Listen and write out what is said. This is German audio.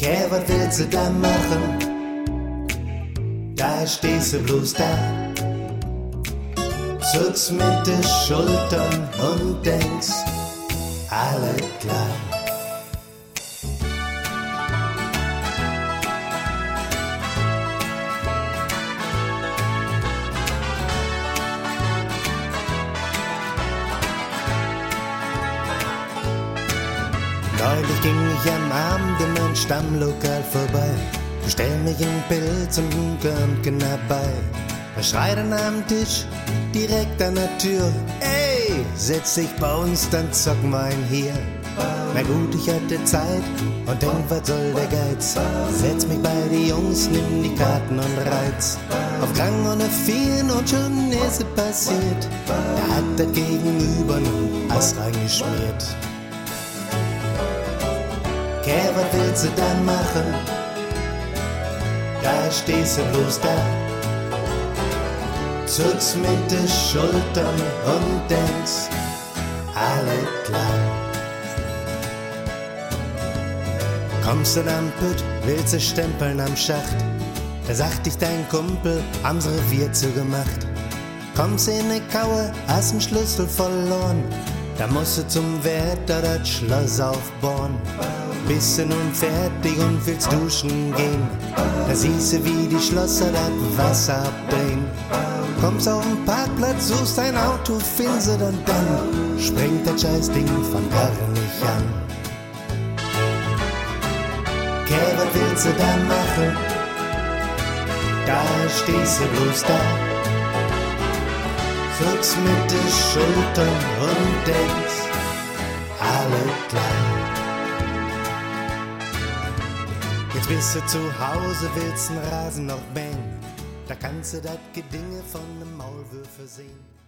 Geh, was willst du da machen? Da stehst du bloß da, zuckst mit den Schultern und denkst, alle klar. Neulich ging ich am Abend in mein Stammlokal vorbei, bestell mich ein Pilz und ein Körnchen dabei. Er schreit an am Tisch, direkt an der Tür, ey, setz dich bei uns, dann zocken wir ein hier. Na gut, ich hatte Zeit und denk, was soll der Geiz? Setz mich bei die Jungs, nimm die Karten und reiz. Auf Gang ohne Vieren und schon ist es passiert. Da hat das Gegenüber nen Ass reingeschmiert. Geh, was willst du da machen? Da stehst du bloß da, zuckst mit den Schultern und denkst, alle klar. Kommst du am Pütt, willst du stempeln am Schacht, da sagt dich dein Kumpel, haben's Revier zugemacht. Kommst in ne Kaue, hast 'n Schlüssel verloren, da musst du zum Wärter das Schloss aufbauen. Bist du nun fertig und willst duschen gehen, da siehst du, wie die Schlosser das Wasser abdrehen. Kommst auf den Parkplatz, suchst dein Auto, findest und dann springt das Scheißding von Karre nicht an. Geh, was willst du da machen? Da stehst du bloß da, zuckst mit den Schultern und denkst, alle klar. Jetzt bist du zu Hause, willst 'n Rasen noch mähen, da kannst du dat Gedinge von nem Maulwürfe sehen.